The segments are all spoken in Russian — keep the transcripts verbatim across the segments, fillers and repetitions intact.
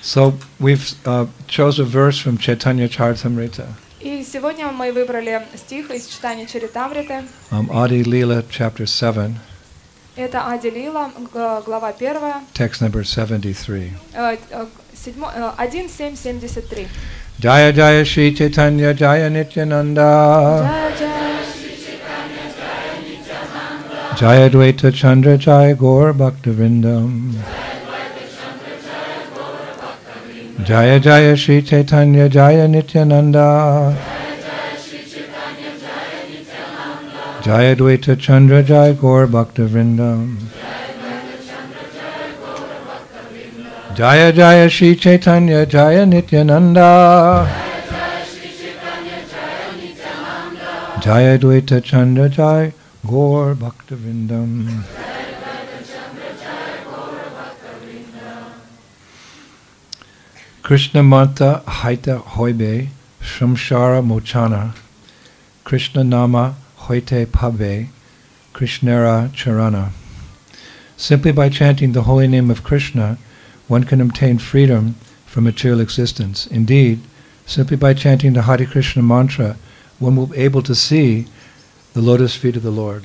So we've uh, chose a verse from Chaitanya Charitamrita. И сегодня мы выбрали стих из читания Чаритамриты. Um, Adi Leela, chapter seven. Это Ади Лила, глава первая. Text number seventy-three. один семь семьдесят три. Jaya Jaya Shri Chaitanya Jaya Nityananda. Jaya Jaya Shri Chaitanya Jaya Nityananda. Jaya Dvaita Chandra Jaya Gaur Bhaktivinoda. Jaya Jaya Shri Chaitanya Jaya Nityananda. Jaya Dvaita Chandra Jaya Gaur Bhaktivinoda. Jaya Jaya Shri Chaitanya Jaya Nityananda. Jaya Dvaita Chandra Jaya Gaur Bhaktivinoda. Krishna Manta Haita Hoibe Shamshara Mochana Krishna Nama Hoite Pabe Krishnera Charana. Simply by chanting the holy name of Krishna, one can obtain freedom from material existence. Indeed, simply by chanting the Hare Krishna mantra, one will be able to see the lotus feet of the Lord.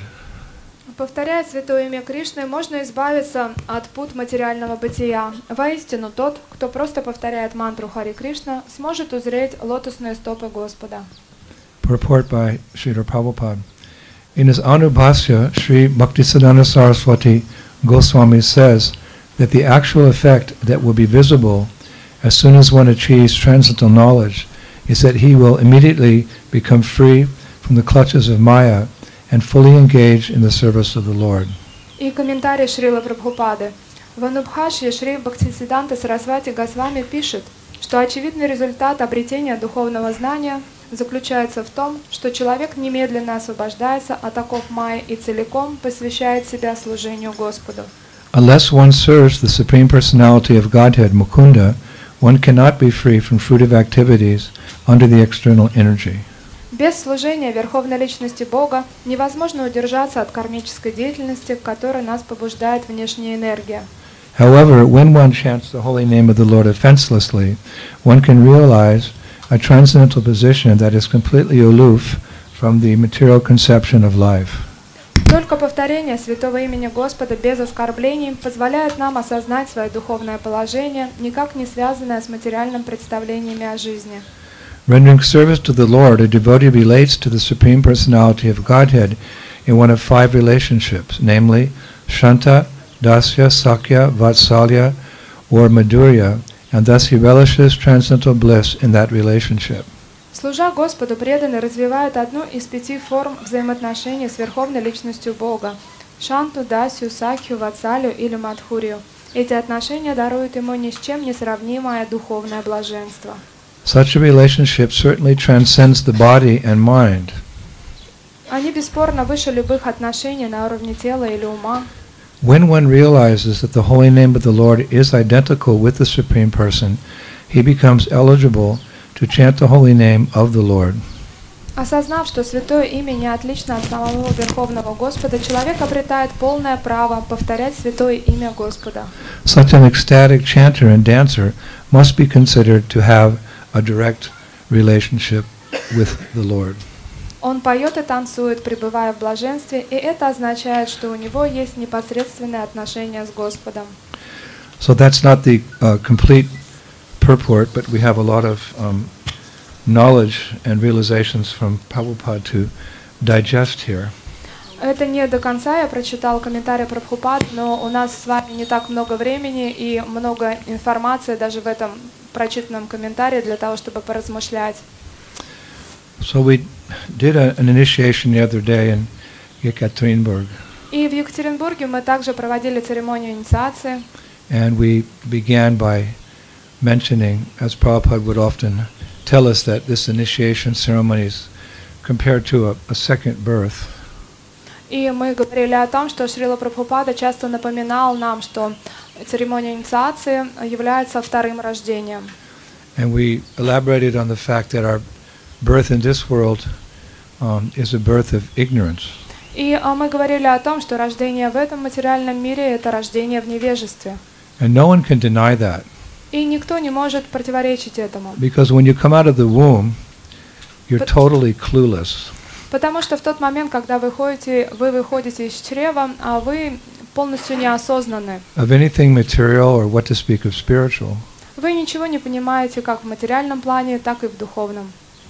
Повторяя святое имя Кришны, можно избавиться от пут материального бытия. Воистину, тот, кто просто повторяет мантру Хари Кришна, сможет узреть лотосные стопы Господа. Purport by Srila Prabhupada. In his Anubhasya, Sri Bhaktisiddhanta Saraswati Goswami says that the actual effect that will be visible as soon as one achieves transcendental knowledge is that he will immediately become free from the clutches of Maya and fully engage in the service of the Lord. И комментарий Шрилы Прабхупады. В Анубхашье Шри Бхактисиддханта Сарасвати Госвами пишет, что очевидный результат обретения духовного знания заключается в том, что человек немедленно освобождается от оков Майи и целиком посвящает себя служению Господу. Unless one serves the Supreme Personality of Godhead, Mukunda, one cannot be free from fruitive activities under the external energy. Без служения Верховной Личности Бога невозможно удержаться от кармической деятельности, к которой нас побуждает внешняя энергия. However, when one chants the holy name of the Lord offenselessly, one can realize a transcendental position that is completely aloof from the material conception of life. Только повторение святого имени Господа без оскорблений позволяет нам осознать свое духовное положение, никак не связанное с материальным представлениями о жизни. Rendering service to the Lord, a devotee relates to the Supreme Personality of Godhead in one of five relationships, namely Shanta, Dasya, Sakya, Vatsalya, or Madhurya, and thus he relishes transcendental bliss in that relationship. Служа Господу, преданный развивает одну из пяти форм взаимоотношений с Верховной Личностью Бога – Шанту, Дасью, Сакью, Ватсалью или Мадхурью. Эти отношения даруют ему ни с чем не сравнимое духовное блаженство. Such a relationship certainly transcends the body and mind. Они бесспорно выше любых отношений на уровне тела или ума. When one realizes that the holy name of the Lord is identical with the Supreme Person, he becomes eligible to chant the holy name of the Lord. Осознав, что святое имя не отлично от самого Верховного Господа, человек обретает полное право повторять святое имя Господа. Such an ecstatic chanter and dancer must be considered to have a direct relationship with the Lord. Он поет и танцует, пребывая в блаженстве, и это означает, что у него есть непосредственное отношение с Господом. So that's not the uh, complete purport, but we have a lot of um, knowledge and realizations from Prabhupada to digest here. Это не до конца я прочитал комментарий Прабхупад, но у нас с вами не так много времени и много информации даже в этом прочитанном комментарии для того, чтобы поразмышлять. So we did a, an initiation the other day in Yekaterinburg. И в Екатеринбурге мы также проводили церемонию инициации. And we began by mentioning, as Prabhupada would often tell us, that this initiation ceremony is compared to a, a second birth. И мы говорили о том, что Шрила Прабхупада часто напоминал нам, что церемония инициации является вторым рождением. And we elaborated on the fact that our birth in this world um, is a birth of ignorance. И мы говорили о том, что рождение в этом материальном мире – это рождение в невежестве. And no one can deny that. И никто не может противоречить этому. Because when you come out of the womb, you're totally clueless. Потому что в тот момент, когда вы выходите, вы выходите из чрева, а вы полностью неосознаны. Of anything material or what to speak of spiritual. Вы ничего не понимаете как в материальном плане, так и в духовном.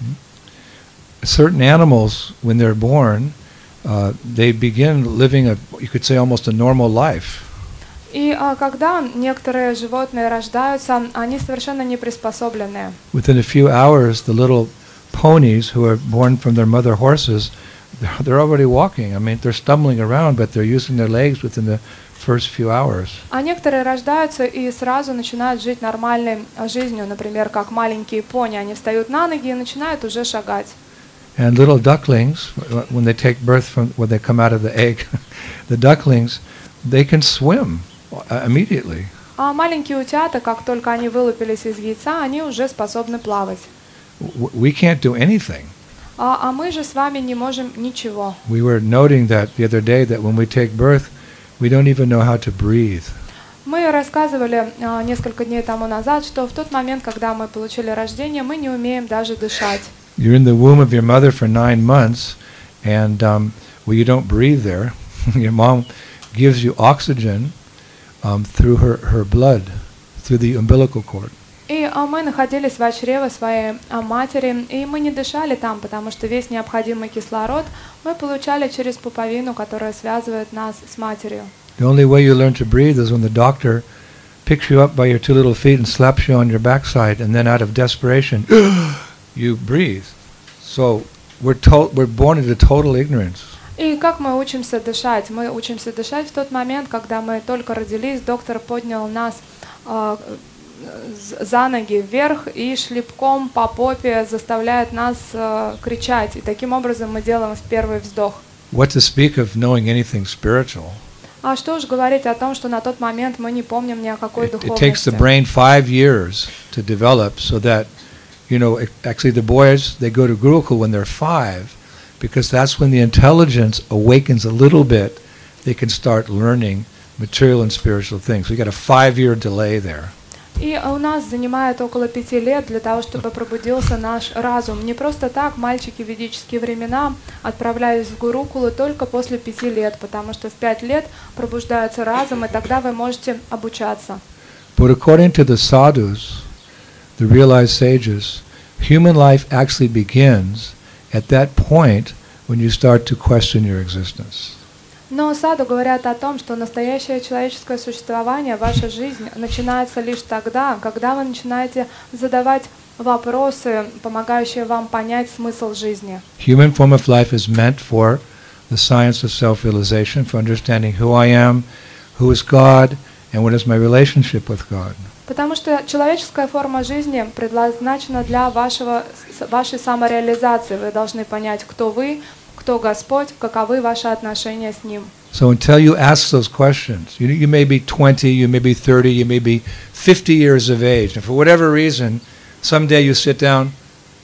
Certain animals, when they're born, uh, they begin living a, you could say, almost a normal life. И а, когда некоторые животные рождаются, они совершенно не приспособленные. Within a few hours, the little ponies who are born from their mother horses, they're, they're already walking. I mean, they're stumbling around, but they're using their legs within the first few hours. А некоторые рождаются и сразу начинают жить нормальной жизнью, например, как маленькие пони. Они встают на ноги и начинают уже шагать. And little ducklings, when they take birth from, when they come out of the egg, the ducklings, they can swim immediately. А маленькие утята, как только они вылупились из яйца, они уже способны плавать. We can't do anything. А, а мы же с вами не можем ничего. We were noting that the other day that when we take birth, we don't even know how to breathe. Мы рассказывали а, несколько дней тому назад, что в тот момент, когда мы получили рождение, мы не умеем даже дышать. You're in the womb of your mother for nine months, and um, well, you don't breathe there. Your mom gives you oxygen um, through her, her blood, through the umbilical cord. И а, мы находились в чреве своей а, матери, и мы не дышали там, потому что весь необходимый кислород мы получали через пуповину, которая связывает нас с матерью. The only way you learn to breathe is when the doctor picks you up by your two little feet and slaps you on your backside, and then out of desperation, you breathe. So we're to- we're born into total ignorance. И как мы учимся дышать? Мы учимся дышать в тот момент, когда мы только родились, доктор поднял нас э, за ноги вверх и шлепком по попе заставляет нас э, кричать. И таким образом мы делаем первый вздох. What to speak of knowing anything spiritual? А что уж говорить о том, что на тот момент мы не помним ни о какой It, it takes the духовности. brain five years to develop, so that, you know, actually the boys, they go to Gurukul when they're five, because that's when the intelligence awakens a little bit. They can start learning material and spiritual things. We got a five-year delay there. И у нас занимает около пяти лет для того, чтобы пробудился наш разум. Не просто так мальчики в ведические времена отправлялись в Гурукулы только после пяти лет, потому что в пять лет пробуждается разум, и тогда вы можете обучаться. But according to the sadhus, the realized sages, human life actually begins at that point when you start to question your existence. Но саду говорят о том, что настоящее человеческое существование, ваша жизнь, начинается лишь тогда, когда вы начинаете задавать вопросы, помогающие вам понять смысл жизни. Human form of life is meant for the science of self-realization, for understanding who I am, who is God, and what is my relationship with God. Потому что человеческая форма жизни предназначена для вашего, вашей самореализации. Вы должны понять, кто вы, кто Господь, каковы ваши отношения с Ним. So until you ask those questions, you, you may be twenty, you may be thirty, you may be fifty years of age, and for whatever reason, someday you sit down,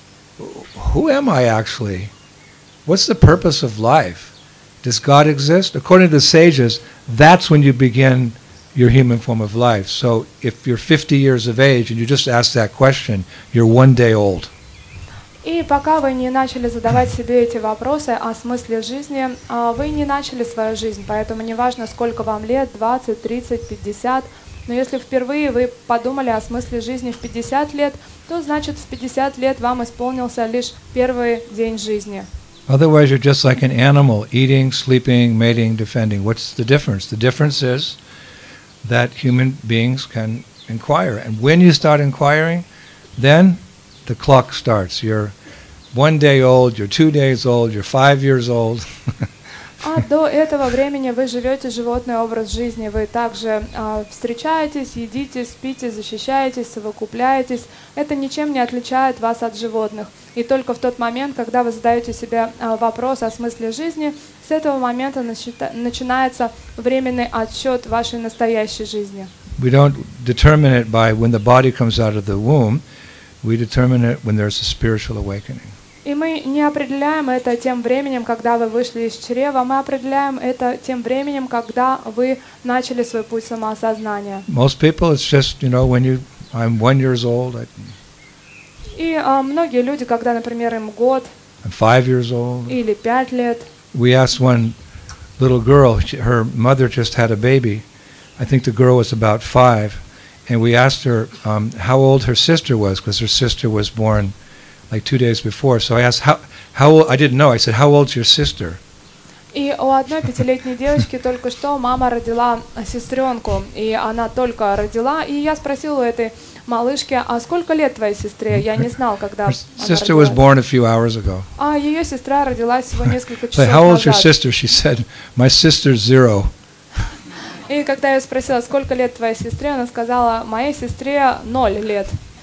who am I actually? What's the purpose of life? Does God exist? According to the sages, that's when you begin your human form of life. So if you're fifty years of age and you just ask that question, you're one day old. И пока вы не начали задавать себе эти вопросы о смысле жизни, вы не начали свою жизнь, поэтому неважно, сколько вам лет, двадцать, тридцать, пятьдесят, но если впервые вы подумали о смысле жизни в пятьдесят лет, то значит в пятьдесят лет вам исполнился лишь первый день жизни. Otherwise you're just like an animal, eating, sleeping, mating, defending. What's the difference? The difference is that human beings can inquire. And when you start inquiring, then the clock starts. You're one day old, you're two days old, you're five years old. А до этого времени вы живете животный образ жизни. Вы также а, встречаетесь, едите, спите, защищаетесь, совокупляетесь. Это ничем не отличает вас от животных. И только в тот момент, когда вы задаете себе а, вопрос о смысле жизни, с этого момента начи- начинается временный отсчет вашей настоящей жизни. We don't determine it by when the body comes out of the womb. We determine it when there's a spiritual awakening. И мы не определяем это тем временем, когда вы вышли из чрева, мы определяем это тем временем, когда вы начали свой путь самоосознания. Most people, it's just, you know, when you I'm one years old. I, И а, многие люди, когда, например, им год I'm five years old. или пять лет, We asked one little girl, she, her mother just had a baby. I think the girl was about five. And we asked her um, how old her sister was, because her sister was born like two days before. So I asked, how, how old, I didn't know. I said, how old's your sister? и у одной пятилетней девочки только что мама родила сестренку, и она только родила, и я спросила у этой малышки, а сколько лет твоей сестре? Я не знал, когда Her она sister was родилась. born a few hours ago. А ее сестра родилась всего несколько So часов how old's your назад. sister? She said, my sister's zero. И когда я спросила, сколько лет твоей сестре, она сказала, моей сестре ноль лет.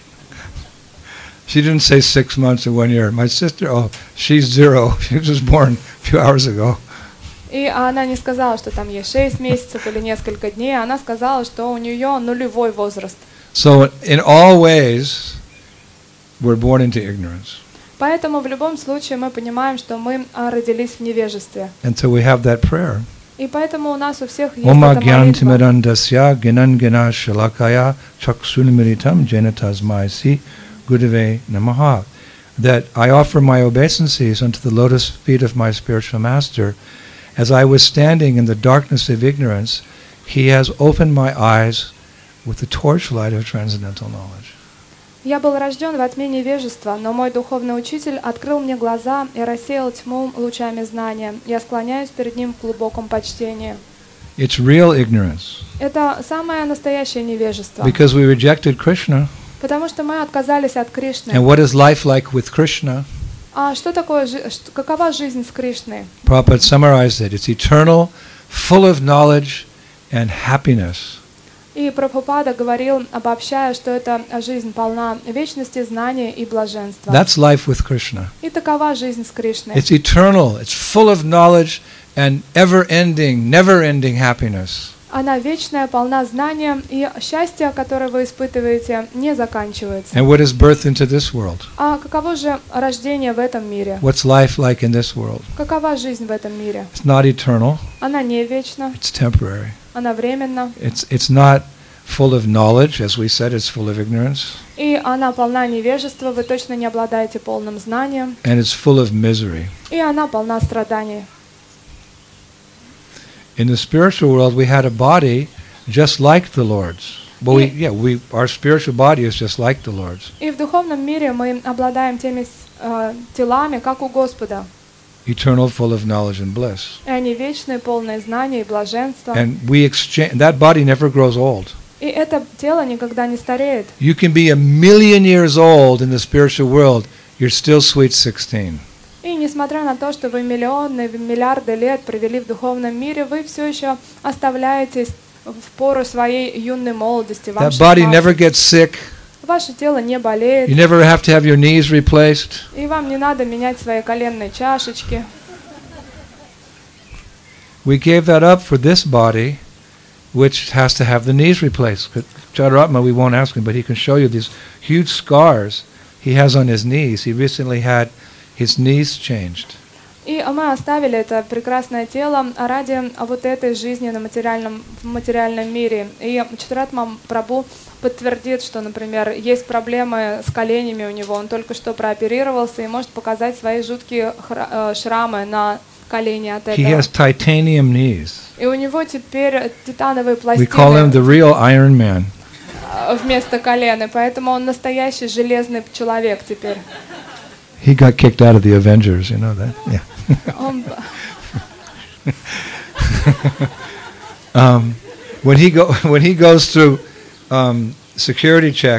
She didn't say six months or one year. My sister, oh, she's zero. She was just born a few hours ago. И она не сказала, что там ей шесть месяцев или несколько дней, она сказала, что у нее нулевой возраст. So in all ways, we're born into ignorance. Поэтому в любом случае мы понимаем, что мы а, родились в невежестве. And so we have that prayer. И поэтому у нас у всех есть Oma эта молитва. gyantimirandasya ginangana shalakaya chaksunimiritam jenatasmaisi gudave namaha. That I offer my obeisances unto the lotus feet of my spiritual master. As I was standing in the darkness of ignorance, he has opened my eyes with the torchlight of transcendental knowledge. Я был рожден во тьме невежества, но мой духовный учитель открыл мне глаза и рассеял тьму лучами знания. Я склоняюсь перед ним в глубоком почтении. It's real ignorance. Это самое настоящее невежество. Because we rejected Krishna. Потому что мы отказались от Кришны. And what is life like with Krishna? А что такое, жи- ш- какова жизнь с Кришной? Prabhupada summarized it. It's eternal, full of knowledge and happiness. И Прабхупада говорил, обобщая, что эта жизнь полна вечности, знания и блаженства. That's life with Krishna. И такова жизнь с Кришной. It's eternal. It's full of knowledge and ever-ending, never-ending happiness. Она вечная, полна знания, и счастье, которое вы испытываете, не заканчивается. And what is birth into this world? А каково же рождение в этом мире? What's life like in this world? Какова жизнь в этом мире? It's not eternal. Она не вечна, It's temporary. она временна, It's it's not full of knowledge, as we said. It's full of ignorance, и она полна невежества, вы точно не обладаете полным знанием, and it's full of misery. и она полна страданий. In the spiritual world, we had a body just like the Lord's. Well, we, yeah, we our spiritual body is just like the Lord's. И в духовном мире мы обладаем теми э, телами, как у Господа. Eternal, full of knowledge and bliss. И они вечные, полные знания и блаженства. And we exchange. That body never grows old. И это тело никогда не стареет. You can be a million years old in the spiritual world. You're still sweet sixteen. И несмотря на то, что вы миллионы, миллиарды лет провели в духовном мире, вы все еще оставляетесь в пору своей юной молодости. Вам That body шестнадцать. never gets sick. Ваше тело не болеет, You never have to have your knees replaced. и вам не надо менять свои коленные чашечки. We gave that up for this body, which has to have the knees replaced. Chaturātma, we won't ask him, but he can show you these huge scars he has on his knees. He recently had his knees changed. И мы оставили это прекрасное тело ради вот этой жизни на материальном, в материальном мире. И Чатуратма Прабху подтвердит, что, например, есть проблемы с коленями у него. Он только что прооперировался и может показать свои жуткие хра- э, шрамы на колени от He этого. has titanium knees. И у него теперь титановые We call him the пластины real Iron Man. э, вместо колен, и поэтому он настоящий железный человек теперь. He got kicked out of the Avengers, you know that? Yeah. Он um, when he go when he goes through um, security check,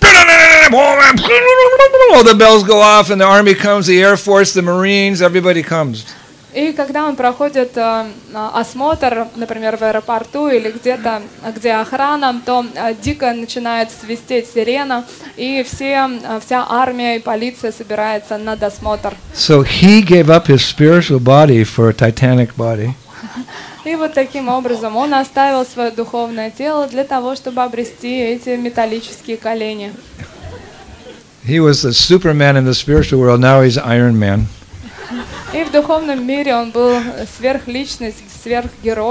all the bells go off, and the army comes, the Air Force, the Marines, everybody comes. И когда он проходит э, осмотр, например, в аэропорту или где-то, где охрана, то э, дико начинает свистеть сирена, и все, э, вся армия и полиция собирается на досмотр. So he gave up his spiritual body for a titanic body. И вот таким образом он оставил свое духовное тело для того, чтобы обрести эти металлические колени. He was the Superman in the spiritual world. Now he's Iron Man. И в духовном мире он был сверхличность, сверхгерой,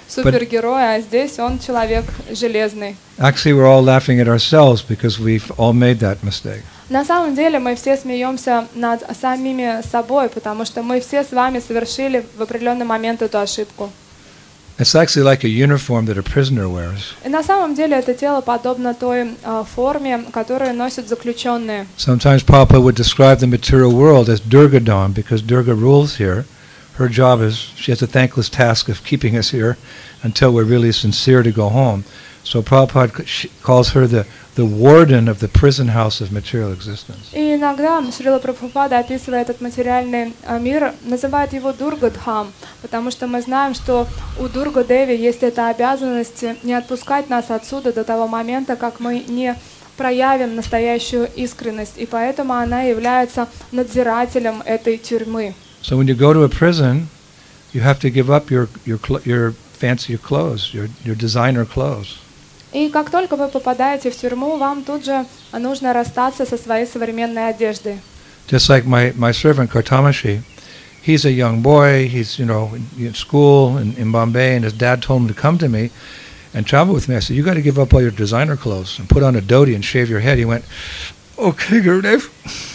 супергерой, а здесь он человек железный. Actually, we're all laughing at ourselves because we've all made that mistake. На самом деле мы все смеемся над самими собой, потому что мы все с вами совершили в определенный момент эту ошибку. It's actually like a uniform that a prisoner wears. И на самом деле это тело подобно той uh, форме, которую носят заключенные. Sometimes Prabhupada would describe the material world as Durgadam because Durga rules here. Her job is, she has a thankless task of keeping us here until we're really sincere to go home. So Prabhupada calls her the, the warden of the prison house of material existence. И иногда Шрила Прабхупада, описывая этот материальный мир, называет его Дургадхам, потому что мы знаем, что у Дурга-деви есть эта обязанность не отпускать нас отсюда до того момента, как мы не проявим настоящую искренность, и поэтому она является надзирателем этой тюрьмы. So when you go to a prison, you have to give up your your your fancy clothes, your your designer clothes. И как только вы попадаете в тюрьму, вам тут же нужно расстаться со своей современной одеждой. Just like my my servant Kartamashi, he's a young boy. He's you know in school in, in Bombay, and his dad told him to come to me and travel with me. I said, you got to give up all your designer clothes and put on a dhoti and shave your head. He went, okay, Gurudev.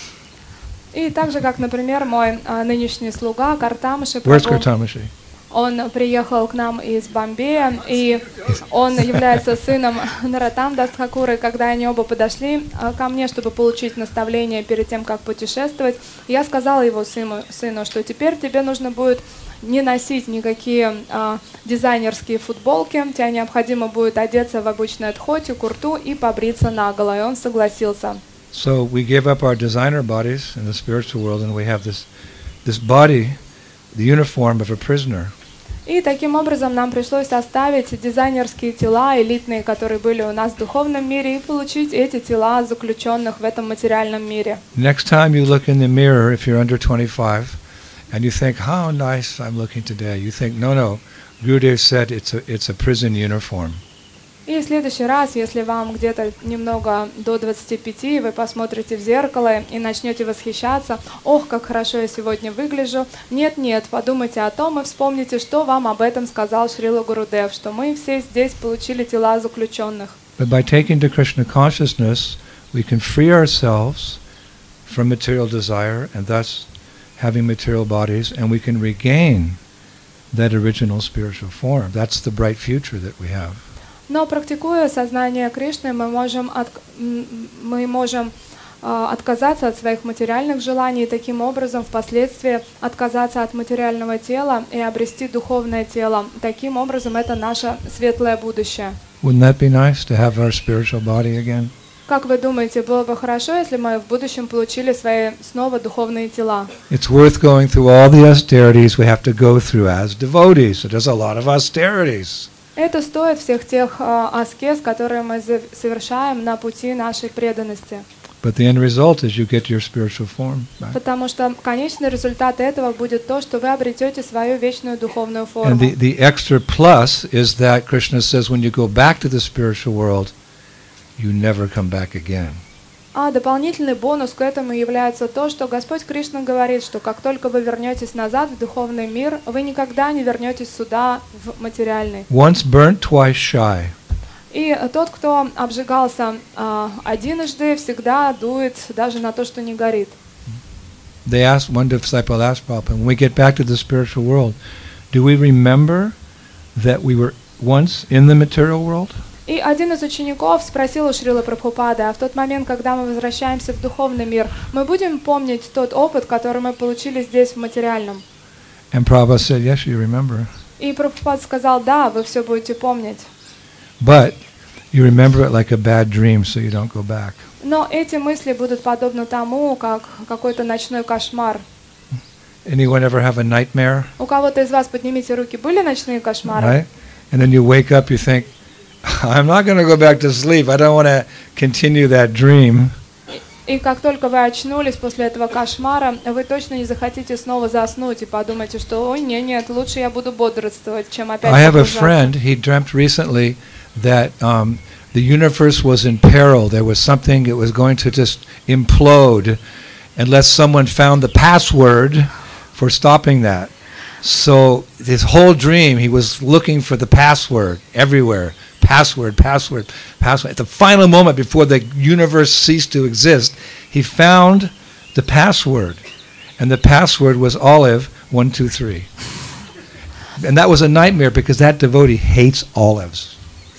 И так же, как, например, мой а, нынешний слуга Картамаши, Where's Kartamashi? Он приехал к нам из Бомбея, и он является сыном Наратамдас Тхакура. Когда они оба подошли ко мне, чтобы получить наставление перед тем, как путешествовать, я сказала его сыну, сыну, что теперь тебе нужно будет не носить никакие а, дизайнерские футболки, тебе необходимо будет одеться в обычное дхоти, курту и побриться наголо. И он согласился. So we gave up our designer bodies in the spiritual world, and we have this this body, the uniform of a prisoner. И таким образом нам пришлось оставить дизайнерские тела, элитные, которые были у нас в духовном мире, и получить эти тела заключенных в этом материальном мире. Next time you look in the mirror, if you're under twenty-five, and you think, how nice I'm looking today, you think, no, no, Gurudev said it's a, it's a prison uniform. И в следующий раз, если вам где-то немного до двадцати пяти, вы посмотрите в зеркало и начнете восхищаться, ох, как хорошо я сегодня выгляжу. Нет, нет, подумайте о том и вспомните, что вам об этом сказал Шрила Гурудев, что мы все здесь получили тела заключенных. But by taking to Krishna consciousness, we can free ourselves from material desire and thus having material bodies, and we can regain that original spiritual form. That's the bright future that we have. Но практикуя сознание Кришны, мы можем, от, мы можем э, отказаться от своих материальных желаний и таким образом впоследствии отказаться от материального тела и обрести духовное тело. Таким образом, это наше светлое будущее. Wouldn't that be nice to have our spiritual body again? Как вы думаете, было бы хорошо, если мы в будущем получили свои снова духовные тела? It's worth going through all the austerities we have to go through as devotees. So there's a lot of austerities. Это стоит всех тех э, аскез, которые мы совершаем на пути нашей преданности. But the end result is you get your spiritual form back. Потому что конечный результат этого будет то, что вы обретете свою вечную духовную форму. And the, the extra plus is that Krishna says when you go back to the spiritual world, you never come back again. А дополнительный бонус к этому является то, что Господь Кришна говорит, что как только вы вернетесь назад в духовный мир, вы никогда не вернетесь сюда, в материальный. Once burnt, twice shy. И тот, кто обжигался а, одиножды, всегда дует даже на то, что не горит. They asked, one disciple asked Prabhupada, when we get back to the spiritual world, do we remember that we were once in the material world? И один из учеников спросил у Шрилы Прабхупады, а в тот момент, когда мы возвращаемся в духовный мир, мы будем помнить тот опыт, который мы получили здесь в материальном? And Prabhupada said, yes, you remember. И Прабхупада сказал, да, вы все будете помнить. But you remember it like a bad dream, so you don't go back. Но эти мысли будут подобны тому, как какой-то ночной кошмар. Anyone ever have a nightmare? У кого-то из вас, поднимите руки, были ночные кошмары? Right? And then you wake up, you think, I'm not going to go back to sleep. I don't want to continue that dream. И как только вы очнулись после этого кошмара, вы точно не захотите снова заснуть и подумаете, что ой, нет, нет, лучше я буду бодрствовать, чем опять I have a погружаться. friend, he dreamt recently that um, the universe was in peril. There was something that was going to just implode unless someone found the password for stopping that. So his whole dream, he was looking for the password everywhere. Password, password, password. At the final moment before the universe ceased to exist, he found the password. And the password was olive, one, two, three. And that was a nightmare because that devotee hates olives.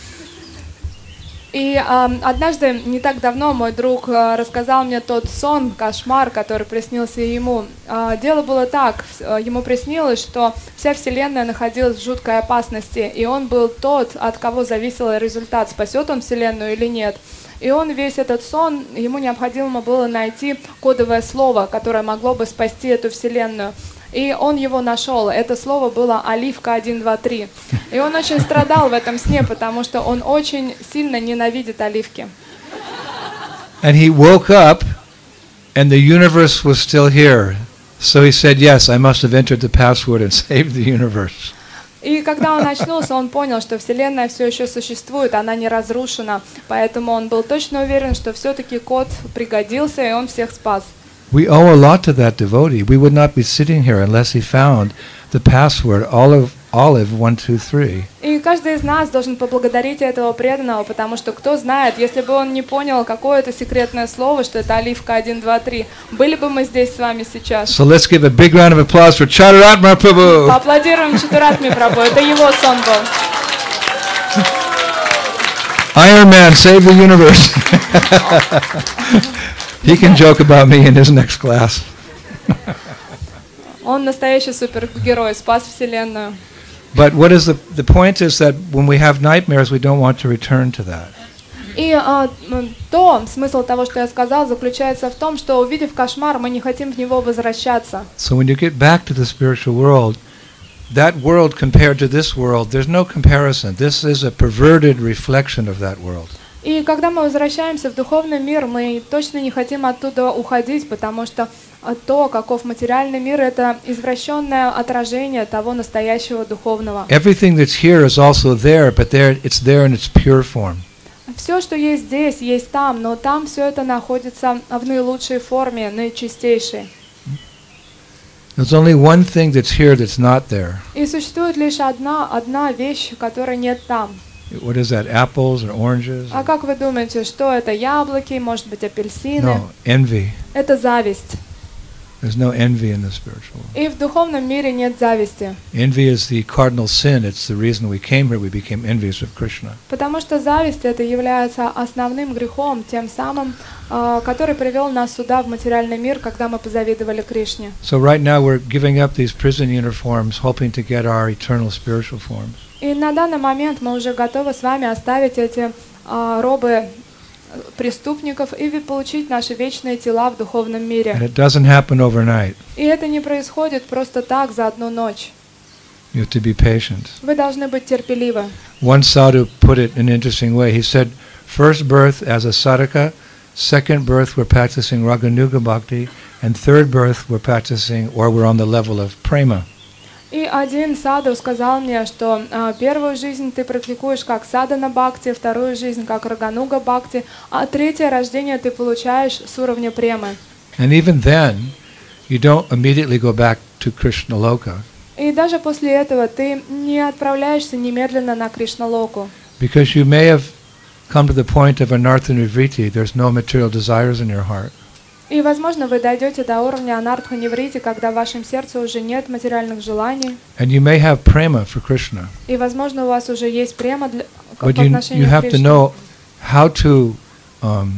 И э, однажды, не так давно, мой друг э, рассказал мне тот сон, кошмар, который приснился ему. Э, дело было так, э, ему приснилось, что вся Вселенная находилась в жуткой опасности, и он был тот, от кого зависел результат, спасет он Вселенную или нет. И он весь этот сон, ему необходимо было найти кодовое слово, которое могло бы спасти эту Вселенную. И он его нашел. Это слово было «Оливка один, два, три». И он очень страдал в этом сне, потому что он очень сильно ненавидит оливки. And he woke up, and the universe was still here. So he said, yes, I must have entered the password and saved the universe. И когда он очнулся, он понял, что Вселенная все еще существует, она не разрушена. Поэтому он был точно уверен, что все-таки код пригодился, и он всех спас. We owe a lot to that devotee. We would not be sitting here unless he found the password, olive, olive one, two, three. И каждый из нас должен поблагодарить этого преданного, потому что кто знает, если бы он не понял, какое это секретное слово, что это оливка один, два, три, были бы мы здесь с вами сейчас. So let's give a big round of applause for Charuratma Prabhu. Поаплодируем Чатуратме Прабху, это его сон был. Iron Man saved the universe. He can joke about me in his next class. Он настоящий супергерой, спас Вселенную. But what is the the point is that when we have nightmares, we don't want to return to that. И а, то, смысл того, что я сказал, заключается в том, что, увидев кошмар, мы не хотим в него возвращаться. So when you get back to the spiritual world, that world compared to this world, there's no comparison. This is a perverted reflection of that world. И когда мы возвращаемся в духовный мир, мы точно не хотим оттуда уходить, потому что то, каков материальный мир, это извращенное отражение того настоящего духовного. Everything that's here is also there, but there it's there in its pure form. Все, что есть здесь, есть там, но там все это находится в наилучшей форме, наичистейшей. There's only one thing that's here that's not there. И существует лишь одна, одна вещь, которой нет там. What is that? Apples or oranges? А как вы думаете, что это? Яблоки, может быть, апельсины? No, envy. Это зависть. There's no envy in the spiritual world. И в духовном мире нет зависти. Envy is the cardinal sin. It's the reason we came here. We became envious of Krishna. Потому что зависть это является основным грехом, тем самым, uh, который привел нас сюда в материальный мир, когда мы позавидовали Кришне. So right now we're giving up these prison uniforms, hoping to get our eternal spiritual forms. И на данный момент мы уже готовы с вами оставить эти uh, робы преступников и получить наши вечные тела в духовном мире. And it doesn't happen overnight. И это не происходит просто так за одну ночь. You have to be patient. Вы должны быть терпеливы. One sadhu put it in an interesting way. He said, first birth as a sadhaka, second birth we're practicing Raganuga Bhakti, and third birth we're practicing, or we're on the level of prema. И один саду сказал мне, что а, первую жизнь ты практикуешь как садана бхакти, вторую жизнь как рагануга бхакти, а третье рождение ты получаешь с уровня премы. And even then, you don't immediately go back to Krishna Loka. И даже после этого ты не отправляешься немедленно на Кришналоку. Because you may have come to the point of anartha nivriti, there's no material desires in your heart. И, возможно, вы дойдете до уровня анартха ниврити, когда в вашем сердце уже нет материальных желаний. And you may have prema for Krishna. И, возможно, у вас уже есть према для, по But you, отношению you к have to Кришне. know how to um,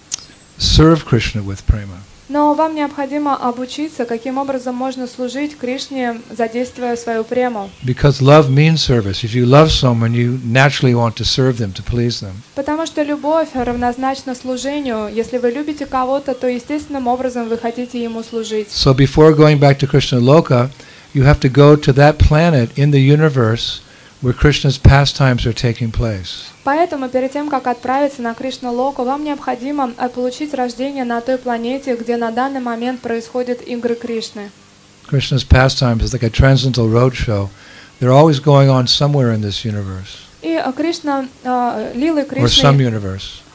serve Krishna with prema. Но вам необходимо обучиться, каким образом можно служить Кришне, задействуя свою прему. Because love means service. If you love someone, you naturally want to serve them, to please them. Потому что любовь равнозначна служению. Если вы любите кого-то, то естественным образом вы хотите ему служить. So before going back to Krishna Loka, you have to go to that planet in the universe where Krishna's pastimes are taking place. Поэтому перед тем, как отправиться на Кришна-локу, вам необходимо получить рождение на той планете, где на данный момент происходят игры Кришны. Krishna's pastimes is like a transcendental roadshow. They're always going on somewhere in this universe. И Кришна, лилы Or some Кришны, universe.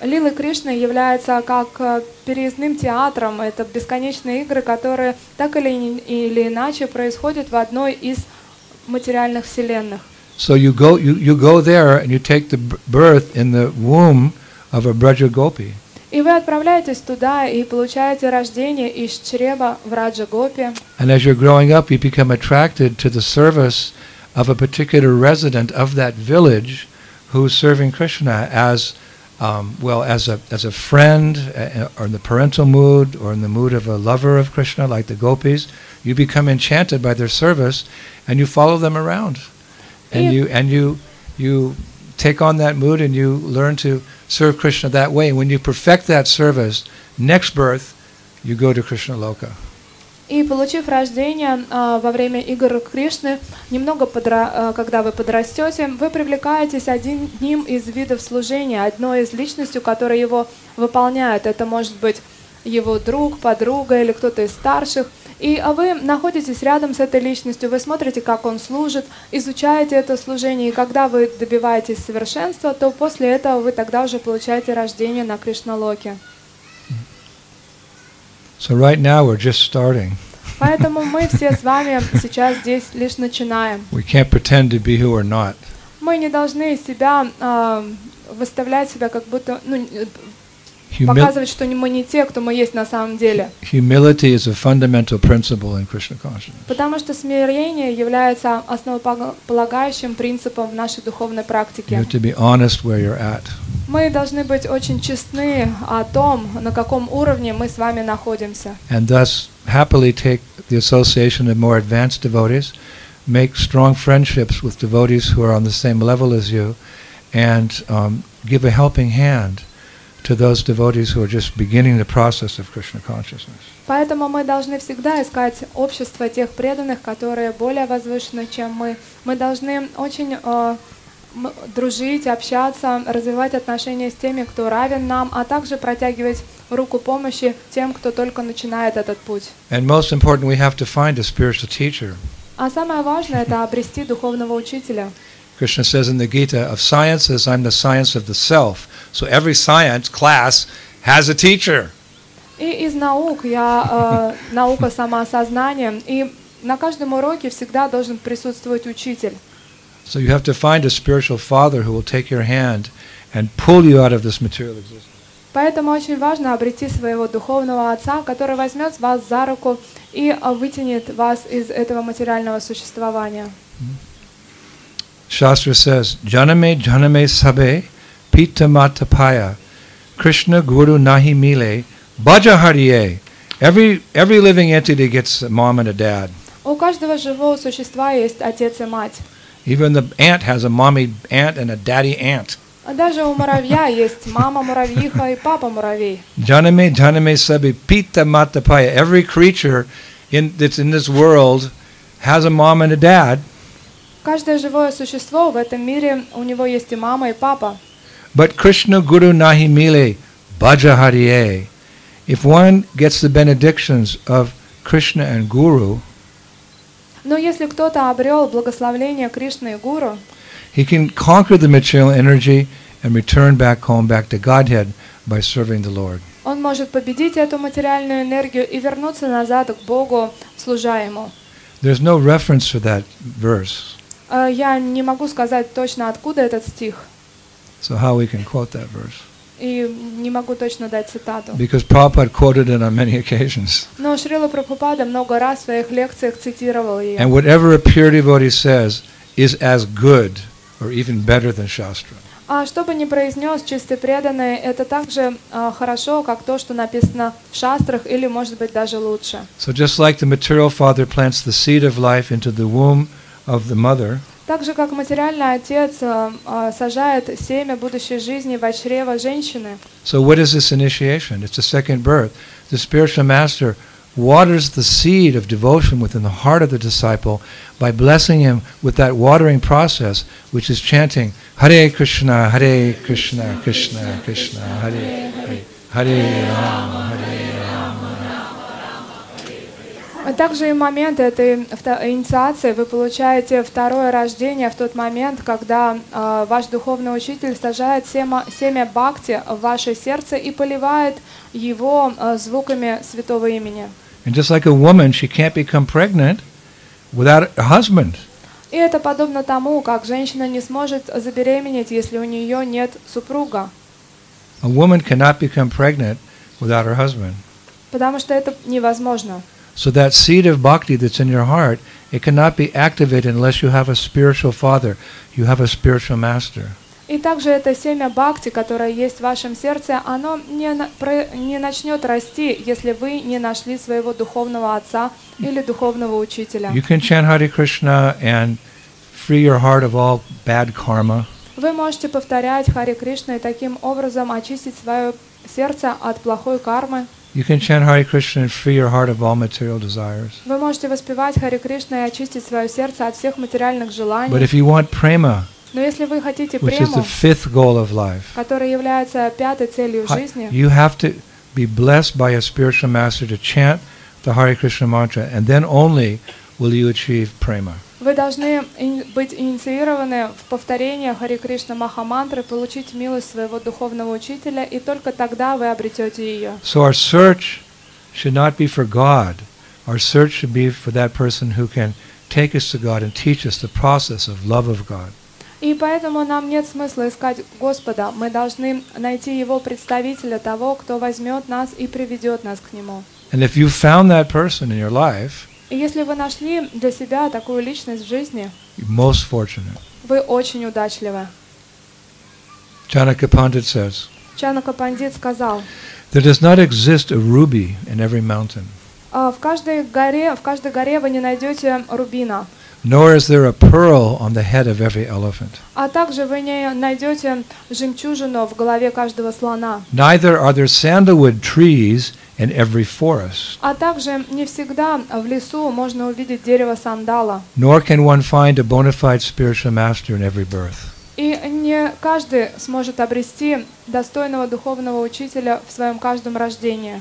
Лилы Кришны являются как э, переездным театром. Это бесконечные игры, которые так или, не- или иначе происходят в одной из материальных вселенных. So you go, you, you go there and you take the b- birth in the womb of a Braja Gopi. И вы отправляетесь туда и получаете рождение из чрева Враджа Гопи. And as you're growing up, you become attracted to the service of a particular resident of that village who's serving Krishna as, um, well, as a as a friend, uh, or in the parental mood, or in the mood of a lover of Krishna, like the gopis. You become enchanted by their service, and you follow them around, and Yeah. you and you you take on that mood, and you learn to serve Krishna that way. And when you perfect that service, next birth, you go to Krishna Loka. И получив рождение а, во время игр Кришны, немного подра- а, когда вы подрастете, вы привлекаетесь одним из видов служения, одной из личностей, которые его выполняют. Это может быть его друг, подруга или кто-то из старших. И а вы находитесь рядом с этой личностью, вы смотрите, как он служит, изучаете это служение, и когда вы добиваетесь совершенства, то после этого вы тогда уже получаете рождение на Кришналоке. So right now we're just starting. Поэтому мы все с вами сейчас здесь лишь начинаем. We can't pretend to be who we're not. Мы не должны себя а, выставлять себя как будто, ну, э, Humi- показывать, что мы не те, кто мы есть на самом деле. humility is a fundamental principle in Krishna consciousness. Потому что смирение является основополагающим принципом в нашей духовной You практике. have to be honest where you're at. Мы должны быть очень честны о том, на каком уровне мы с вами находимся. And thus happily take the association of more advanced devotees, make strong friendships with devotees who are on the same level as you, and um, give a helping hand to those devotees who are just beginning the process of Krishna consciousness. Поэтому мы должны всегда искать общество тех преданных, которые более возвышены, чем мы. Мы должны очень э, м- дружить, общаться, развивать отношения с теми, кто равен нам, а также протягивать руку помощи тем, кто только начинает этот путь. And most important, we have to find a spiritual teacher. А самое важное — это обрести духовного учителя. Krishna says in the Gita, of sciences, I'm the science of the self. So every science class has a teacher. И из наук я э, наука самоосознания, и на каждом уроке всегда должен присутствовать учитель. So you have to find a spiritual father who will take your hand and pull you out of this material existence. Поэтому очень важно обрести своего духовного отца, который возьмет вас за руку и э, вытянет вас из этого материального существования. Shastra says, Janame janame sabe pita matapaya Krishna guru nahi mile bhaja hariye. Every every living entity gets a mom and a dad. У каждого живого существа есть отец и мать. Even the ant has a mommy ant and a daddy ant. А даже у муравья есть мама муравьиха и папа муравей. Janame janame sabe pita matapaya. Every creature in that's in this world has a mom and a dad. Каждое живое существо в этом мире, у него есть и мама, и папа. But Krishna guru nahi mile bhaja hariye. If one gets the benedictions of Krishna and Guru, Но если кто-то обрел благословление Кришны и Гуру, he can conquer the material energy and return back home, back to Godhead, by serving the Lord. он может победить эту материальную энергию и вернуться назад к Богу, служа Ему. There's no reference for that verse, Э, Я не могу сказать точно, откуда этот стих, so how we can quote that verse? и не могу точно дать цитату. Because Prabhupada quoted it on many occasions. Но Шрила Прабхупада много раз в своих лекциях цитировал ее. And whatever a pure devotee says is as good or even better than Shastra. А что бы ни произнес чистый преданный, это так же э, хорошо, как то, что написано в шастрах, или, может быть, даже лучше. So just like the material father plants the seed of life into the womb of the mother, Так же, как материальный отец э, э, сажает семя будущей жизни во чрево женщины, so what is this initiation? It's a second birth. The spiritual master waters the seed of devotion within the heart of the disciple by blessing him with that watering process, which is chanting Hare Krishna, Hare Krishna, Krishna Krishna, Hare Hare, Hare Rama, Hare Rama. А также и момент этой инициации вы получаете второе рождение в тот момент, когда э, ваш духовный учитель сажает семя, семя бхакти в ваше сердце и поливает его э, звуками святого имени. And just like a woman, she can't become pregnant without a husband. И это подобно тому, как женщина не сможет забеременеть, если у нее нет супруга. A woman cannot become pregnant without her husband. Потому что это невозможно. So that seed of bhakti that's in your heart, it cannot be activated unless you have a spiritual father, you have a spiritual master. И также это семя бхакти, которое есть в вашем сердце, оно не, на, про, не начнет расти, если вы не нашли своего духовного отца или духовного учителя. You can chant Hare Krishna and free your heart of all bad karma. Вы можете повторять Харе Кришна и таким образом очистить свое сердце от плохой кармы. You can chant Hare Krishna and free your heart of all material desires. Вы можете воспевать Харе Кришна и очистить свое сердце от всех материальных желаний. But if you want prema, Но если вы хотите which is the прему, fifth goal of life, которая является пятой целью жизни, you have to be blessed by a spiritual master to chant the Hare Krishna mantra, and then only will you achieve prema. вы должны быть инициированы в повторение Харе Кришна Махамантры, получить милость своего духовного учителя, и только тогда вы обретете ее. So our search should not be for God. Our search should be for that person who can take us to God and teach us the process of love of God. И поэтому нам нет смысла искать Господа. Мы должны найти Его представителя, того, кто возьмет нас и приведет нас к Нему. And if you found that person in your life, И если вы нашли для себя такую личность в жизни, you're most fortunate. вы очень удачливы. Janaka Pandit says, Чанака Пандит сказал, there does not exist a ruby in every mountain, «А в каждой горе, в каждой горе вы не найдете рубина, nor is there a pearl on the head of every elephant. а также вы не найдете жемчужину в голове каждого слона, Neither are there sandalwood trees in every forest, а также не всегда в лесу можно увидеть дерево сандала, nor can one find a bona fide spiritual master in every birth. и не каждый сможет обрести достойного духовного учителя в своем каждом рождении».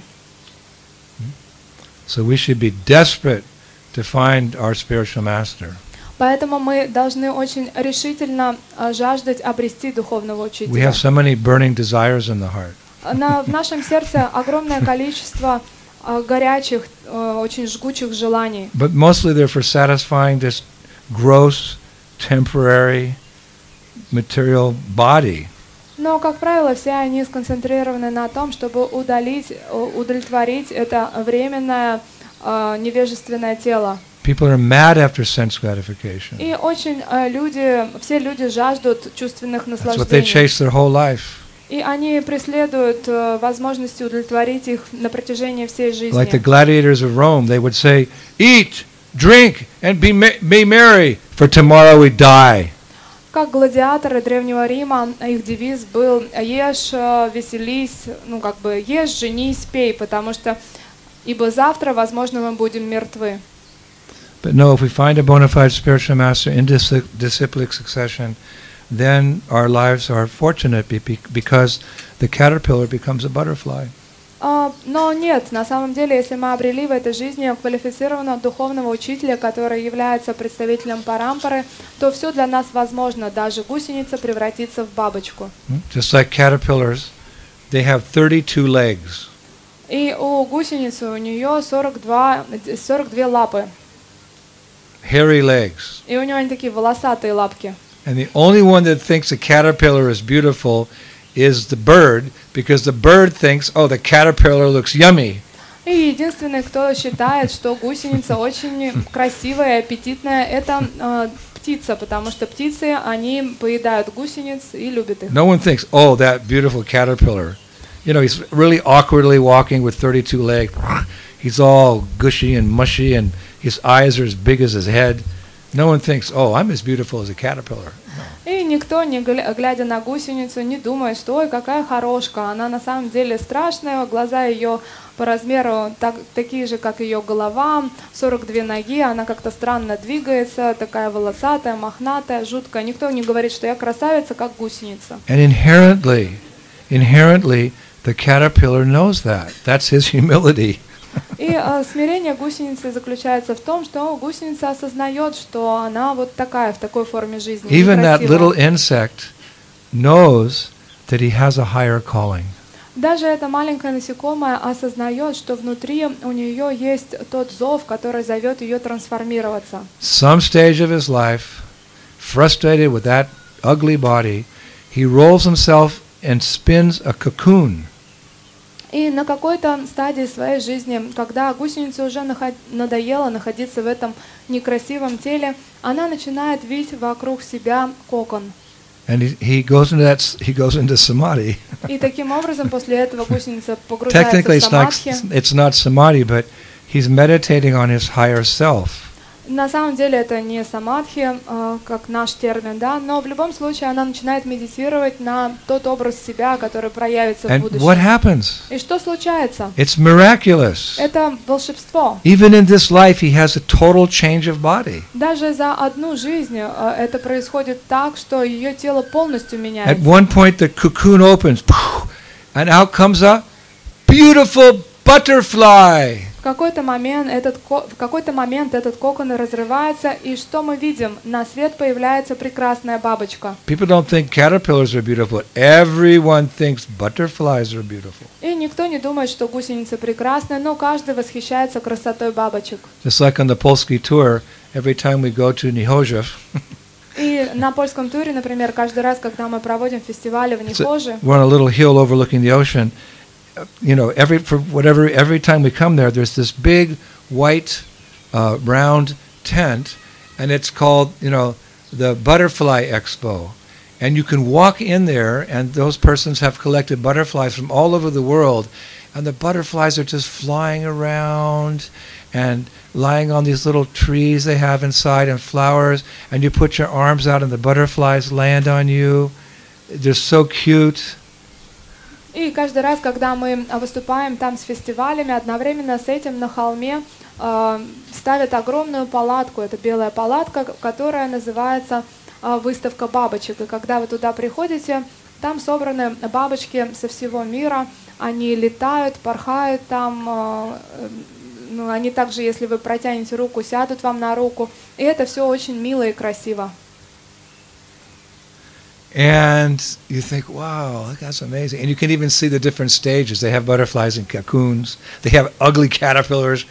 So we should be desperate to find our spiritual master. Поэтому мы должны очень решительно а, жаждать обрести духовного We учителя. have so many burning desires in the heart. На, в нашем сердце огромное количество а, горячих, а, очень жгучих желаний. But mostly they're for satisfying this gross, temporary, material body. Но, как правило, все они сконцентрированы на том, чтобы удалить, удовлетворить это временное а, невежественное тело. People are mad after sense gratification. И очень а, люди, все люди жаждут чувственных That's what they наслаждений. chase their whole life. И они преследуют а, возможности удовлетворить их на протяжении всей жизни. Like the gladiators of Rome, they would say, "Eat, drink, and be ma- be merry, for tomorrow we die." Как гладиаторы Древнего Рима, их девиз был «Ешь, э, веселись», ну как бы «Ешь, женись, пей», потому что «Ибо завтра, возможно, мы будем мертвы». But no, if we find a bona fide spiritual master in dis- disciplic succession, then our lives are fortunate be- be- because the caterpillar becomes a butterfly. А, но нет, на самом деле, если мы обрели в этой жизни квалифицированного духовного учителя, который является представителем парампары, то все для нас возможно, даже гусеница превратится в бабочку. Just like caterpillars, they have thirty-two legs. И у гусеницы у нее сорок два, сорок две лапы, Hairy legs. и у нее они такие волосатые лапки. And the only one that thinks a caterpillar is beautiful is the bird, because the bird thinks, oh, the caterpillar looks yummy. И единственный, кто считает, что гусеница очень красивая, аппетитная, это э, птица, потому что птицы, они поедают гусениц и любят их. No one thinks, oh, that beautiful caterpillar. You know, he's really awkwardly walking with thirty-two legs. He's all gushy and mushy, and his eyes are as big as his head. No one thinks, oh, I'm as beautiful as a caterpillar. И никто, не гля- глядя на гусеницу, не думает, что ой, какая хорошка, она на самом деле страшная, глаза ее по размеру так, такие же, как ее голова, сорок две ноги, она как-то странно двигается, такая волосатая, мохнатая, жуткая. Никто не говорит, что я красавица, как гусеница. And inherently, inherently, the caterpillar knows that. That's his humility. И э, смирение гусеницы заключается в том, что гусеница осознает, что она вот такая, в такой форме жизни. Even that некрасивая. little insect knows that he has a higher calling. Даже эта маленькая насекомая осознает, что внутри у нее есть тот зов, который зовет ее трансформироваться. Some stage of his life, frustrated with that ugly body, he rolls himself and spins a cocoon. И на какой-то стадии своей жизни, когда гусенице уже наход... надоело находиться в этом некрасивом теле, она начинает вить вокруг себя кокон. And he, he goes into that he goes into samadhi. И таким образом после этого гусеница погружается Technically, в it's not самадхи. it's not samadhi, but he's meditating on his higher self. На самом деле это не самадхи, э, как наш термин, да, но в любом случае она начинает медитировать на тот образ себя, который проявится в And будущем. what happens? И что случается? It's miraculous. Это волшебство. Even in this life, he has a total change of body. Даже за одну жизнь э, это происходит так, что ее тело полностью At меняется. one point, the cocoon opens, and out comes a beautiful butterfly. В какой-то момент этот ко- в какой-то момент этот кокон разрывается, и что мы видим? На свет появляется прекрасная бабочка. People don't think caterpillars are beautiful. Everyone thinks butterflies are beautiful. И никто не думает, что гусеница прекрасная, но каждый восхищается красотой бабочек. Just like on the Polski tour, every time we go to Nihojev, И на польском туре, например, каждый раз, когда мы проводим фестивали в Нихоже, we're on a little hill overlooking the ocean. Uh, You know, every for whatever every time we come there, there's this big white uh, round tent, and it's called, you know, the Butterfly Expo. And you can walk in there, and those persons have collected butterflies from all over the world, and the butterflies are just flying around and lying on these little trees they have inside and flowers, and you put your arms out and the butterflies land on you. They're so cute. и каждый раз, когда мы а, выступаем там с фестивалями, одновременно с этим на холме э, ставят огромную палатку. Это белая палатка, которая называется э, выставка бабочек. И когда вы туда приходите, там собраны бабочки со всего мира. Они летают, порхают там. Э, ну, они также, если вы протянете руку, сядут вам на руку. И это все очень мило и красиво. And you think, wow, that's amazing. And you can even see the different stages. They have butterflies in cocoons. They have ugly caterpillars.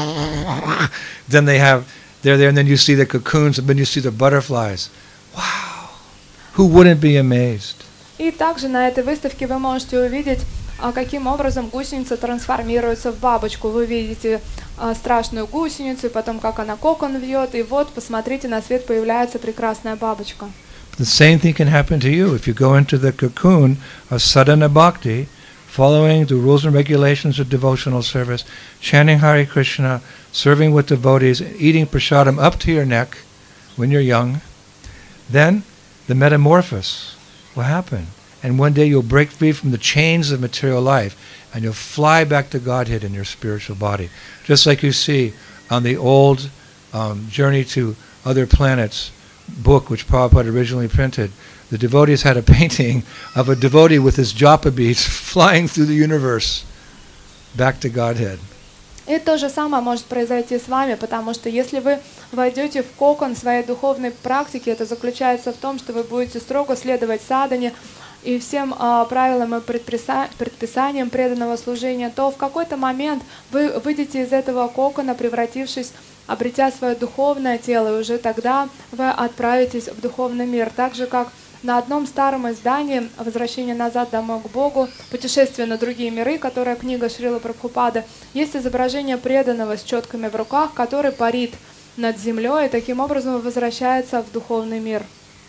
Then they have, they're there, and then you see the cocoons, and then you see the butterflies. Wow. Who wouldn't be amazed? И также на этой выставке вы можете увидеть, а, каким образом гусеница трансформируется в бабочку. Вы видите а, страшную гусеницу, и потом как она кокон вьет, и вот, посмотрите, на свет появляется прекрасная бабочка. The same thing can happen to you if you go into the cocoon of sadhana bhakti, following the rules and regulations of devotional service, chanting Hare Krishna, serving with devotees, eating prasadam up to your neck when you're young. Then the metamorphosis will happen. And one day you'll break free from the chains of material life and you'll fly back to Godhead in your spiritual body. Just like you see on the old um, Journey to Other Planets book, which Prabhupada originally printed, the devotees had a painting of a devotee with his japa beads flying through the universe back to Godhead. И то же самое может произойти с вами, потому что если вы войдете в кокон своей духовной практики, это заключается в том, что вы будете строго следовать садхане и всем а, правилам и предписа- предписаниям преданного служения, то в какой-то момент вы выйдете из этого кокона, превратившись, обретя свое духовное тело, и уже тогда вы отправитесь в духовный мир. Так же, как на одном старом издании «Возвращение назад домой к Богу. Путешествие на другие миры», которая книга Шрилы Прабхупады, есть изображение преданного с четками в руках, который парит над землей и таким образом возвращается в духовный мир.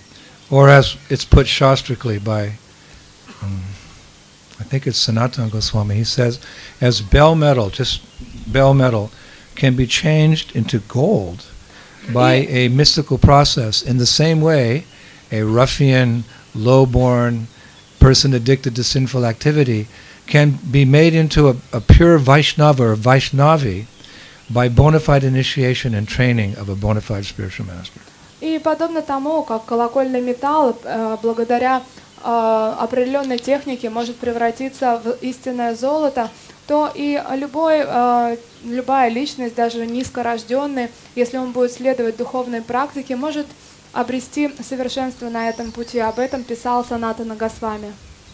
Or as it's put shastrically by, um, I think it's Sanatana Goswami, he says, as bell metal, just bell metal, can be changed into gold by a mystical process. In the same way, a ruffian, low-born person addicted to sinful activity can be made into a, a pure Vaishnava or Vaishnavi by bona fide initiation and training of a bona fide spiritual master. И подобно тому, как колокольный металл э, благодаря э, определенной технике может превратиться в истинное золото, то и любой, э, любая личность, даже низкорожденный, если он будет следовать духовной практике, может обрести совершенство на этом пути. Об этом писал Санатана Госвами.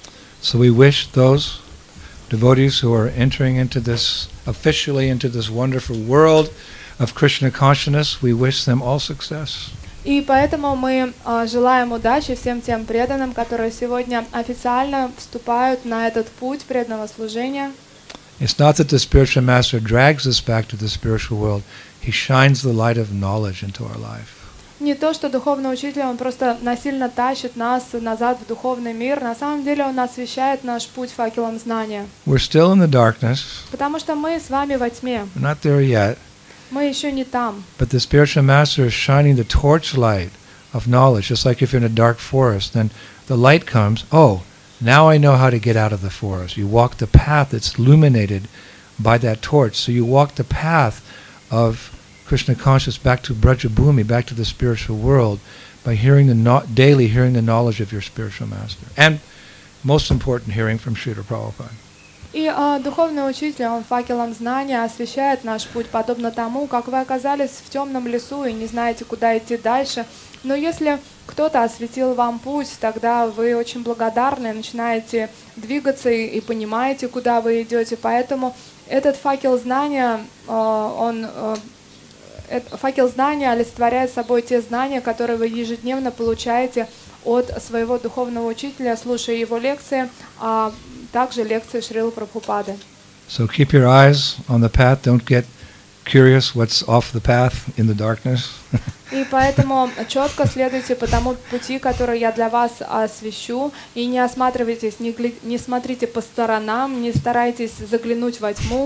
So we wish those devotees who are entering into this, officially into this wonderful world of Krishna consciousness, we wish them all success. И поэтому мы э, желаем удачи всем тем преданным, которые сегодня официально вступают на этот путь преданного служения. It's not that the spiritual master drags us back to the spiritual world. He shines the light of knowledge into our life. Не то, что духовный учитель, он просто насильно тащит нас назад в духовный мир. На самом деле он освещает наш путь факелом знания. We're still in the darkness. Потому что мы с вами во тьме. We're not there yet. Мы еще не там. But the spiritual master is shining the torchlight of knowledge, just like if you're in a dark forest. Then the light comes, oh, now I know how to get out of the forest. You walk the path that's illuminated by that torch. So you walk the path of Krishna consciousness back to Brajabhumi, back to the spiritual world, by hearing the no- daily hearing the knowledge of your spiritual master. And most important, hearing from Srila Prabhupada. И э, духовный учитель, он факелом знания освещает наш путь, подобно тому, как вы оказались в темном лесу и не знаете, куда идти дальше. Но если кто-то осветил вам путь, тогда вы очень благодарны, начинаете двигаться и, и понимаете, куда вы идете. Поэтому этот факел знания, э, он, э, этот факел знания олицетворяет собой те знания, которые вы ежедневно получаете от своего духовного учителя, слушая его лекции, а также лекции Шрилы Прабхупады. So keep your eyes on the path. Don't get curious what's off the path in the darkness. И поэтому четко следуйте по тому пути, который я для вас освещу, и не осматривайтесь, не, гли- не смотрите по сторонам, не старайтесь заглянуть во тьму.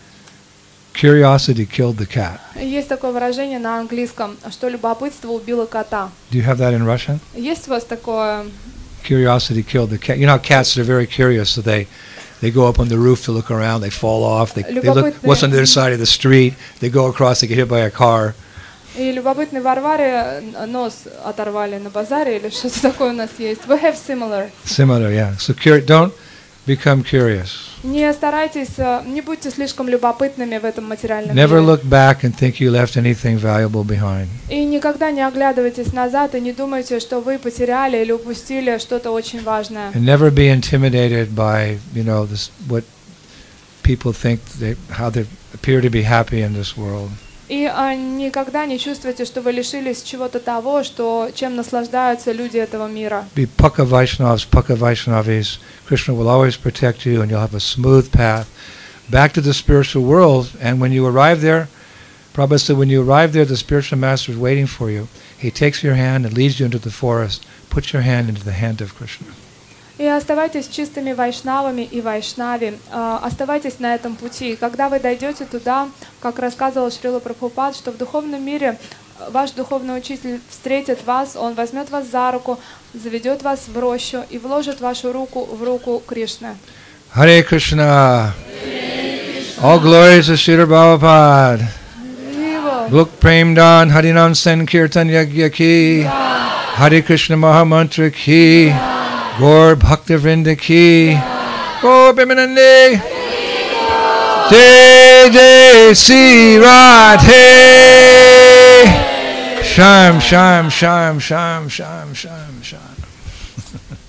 Curiosity killed the cat. Есть такое выражение на английском, что любопытство убило кота. Do you have that in Russian? Есть у вас такое? Curiosity killed the cat. You know how cats are very curious, so they they go up on the roof to look around, they fall off, they, they look what's on the other side of the street, they go across, they get hit by a car. И любопытной Варваре нос оторвали на базаре, или что-то такое у нас есть. We have similar. Similar, yeah. So curi- don't become curious. Не старайтесь, не будьте слишком любопытными в этом материальном Never мире. look back and think you left anything valuable behind. И никогда не оглядывайтесь назад и не думайте, что вы потеряли или упустили что-то очень важное. And never be intimidated by, you know, this what people think they how they appear to be happy in this world. И а, никогда не чувствуйте, что вы лишились чего-то того, что, чем наслаждаются люди этого мира. Be Pukka Vaishnavas, Pukka Vaishnavis. Krishna will always protect you and you'll have a smooth path back to the spiritual world. And when you arrive there, Prabhupada said, when you arrive there, the spiritual master is waiting for you. He takes your hand and leads you into the forest. Put your hand into the hand of Krishna. И оставайтесь чистыми вайшнавами и вайшнави. А, оставайтесь на этом пути. И когда вы дойдете туда, как рассказывал Шрила Прабхупад, что в духовном мире ваш духовный учитель встретит вас, он возьмет вас за руку, заведет вас в рощу и вложит вашу руку в руку Кришны. Hare Krishna. All glories to Srila Prabhupada. Look Premdan Harinam Sankirtan Yagya ki. Hare Krishna Mahamantra ki. Gaur Bhakta Vrinda ki. Gaur Bimanande. Jai Jai Sri Radhe. Sham Sham Sham Sham Sham Sham Sham.